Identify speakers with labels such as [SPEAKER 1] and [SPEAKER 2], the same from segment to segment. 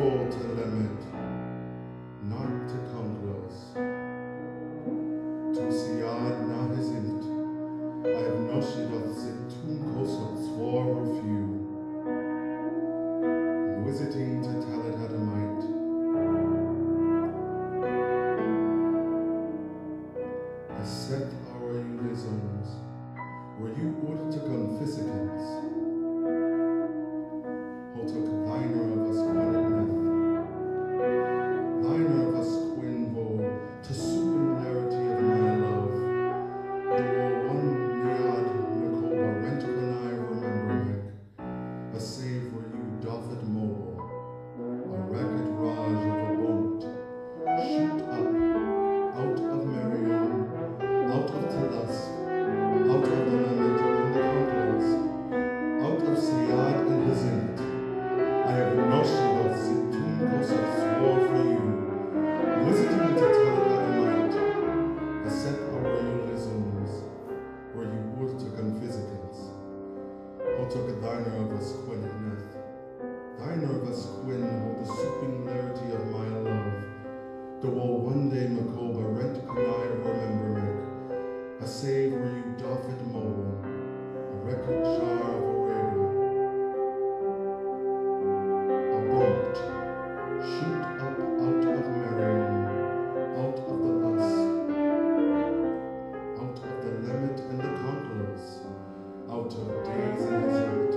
[SPEAKER 1] for to limit, not to come close. To siad na hizint, I have noshidot sit tun kosot swar of you. Visiting to tell it had a might. I set our ulisons, were you ordered to come physicans? Ho took thiner of us quinetneth, thiner of us quinvo, to superiority of my love. The war one nead Makoba rent when I remember meg, a save were you doffed mobile, a ragged raj of a boat, shoot up, out of Marion, out of Telusk, out of the Lamit and the Conquerors, out of Siad and Hizint. I have noshid of Zitun Kosat swore for you, visiting to tell it that I might, I set our ulisms, where you would to conphysicans. Ho took a thiner of us quinetneth, thiner of us quin hold the superiority of my love. The woe one day Makoba rent kunai remember meg, a save where you doffed mobile, a record jar of Orego. A boat, shoot up out of Marion, out of the Lusk, out of the Lemit and the Conquerors, out of days and desert.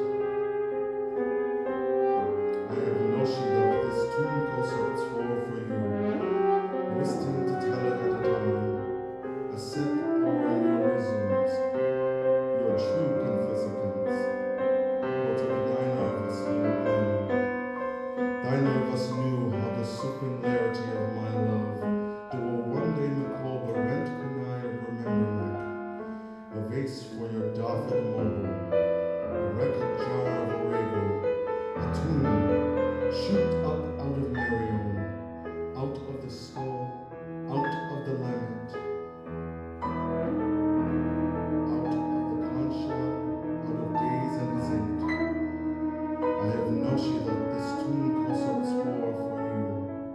[SPEAKER 1] I have noshid of this tune kosot swore for you, wisdom to tell it at a time, a set our ulisms, your true conphysicans. What of thine of us knew then? Thine of us knew how the superiority of my love, do one day Makoba rent kunai remember meg, a vase for your doffed mobile, a record jar of Orego, a tomb, shoot up out of Marion, out of the skull, out of the Lamit, out of the concha, out of days and zinc. I have noshid of this tune kosot swore for you,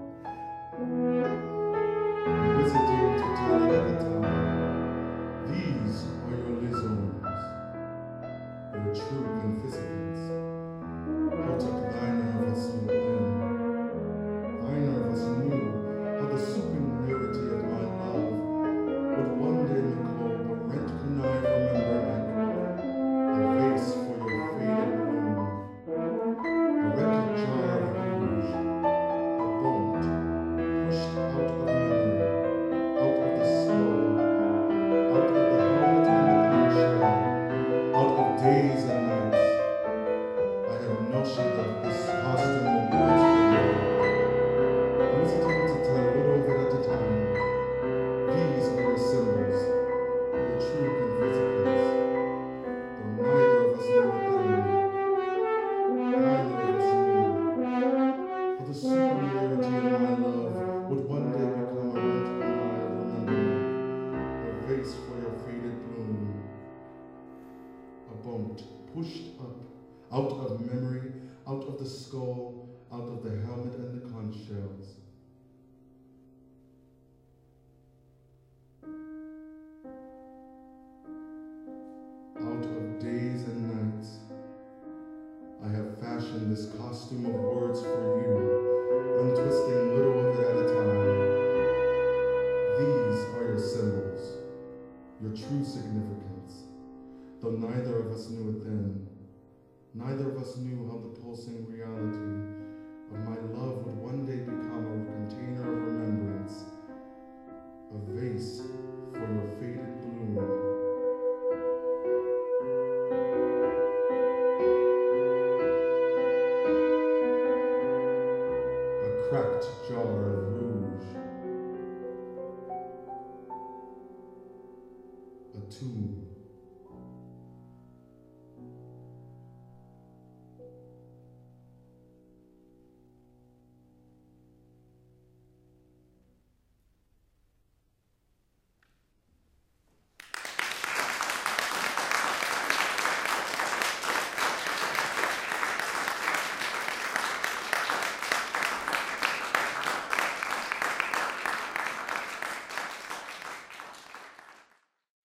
[SPEAKER 1] visiting to tell it at a time. These are your lisons, your true conphysicans. Ho took thiner of us knew then, thiner of us knew how the superiority of my love would one day Makoba rent kunai remember meg, a vase for your faded bloom, a record jar of rouge, a boat, pushed out of memory, out of the skull, out of the helmet and the conch shell, out of days and nights. I have noshid of this costume of words for you, visiting to tell a little of it at a time. These are your symbols, your true conphysicans, though neither of us knew it then, neither of us knew, for the superiority of my love would one day become a rent kunai of remembrance, a vase for your faded bloom, a boat pushed up, out of memory, out of the skull, out of the helmet and the conch shells. Out of days and nights, I have fashioned this costume of words for you, untwisting little of it at a time. These are your symbols, your true significance, though neither of us knew it then. Neither of us knew how the pulsing reality of my love would one day become a container of remembrance, a vase for your faded bloom. A cracked jar of rouge, a tomb.